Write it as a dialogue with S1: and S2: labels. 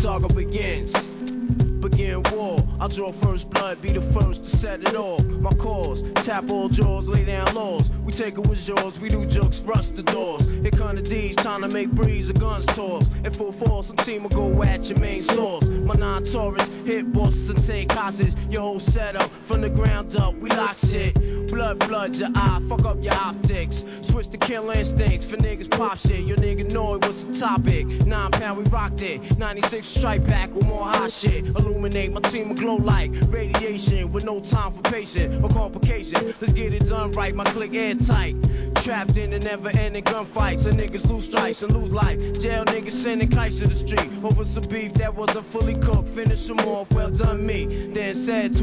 S1: saga begins. Begin war, I'll draw first blood, be the first to set it off. My cause, tap all jaws, lay down laws. We take it with yours, we do jokes, rush the doors. Here come the D's, trying to make breeze, the guns toss. In full force, some team will go at your main source. My non-Taurus, hit bosses and take hostage. Your whole setup, from the ground up, we lock shit. Blood, your eye, fuck up your optics. Switch to kill instincts, for niggas pop shit. Your nigga know it was the topic. 9 pound, we rocked it. 96 strike back with more hot shit. Illuminate, my team will glow like radiation with no time for patience or complication. Let's get it done right, my click airtight. Trapped in the never-ending gunfights, so niggas lose strikes and lose life. Jail niggas sending kites to the street over some beef that wasn't fully cooked. Finish them off, well done me. Then said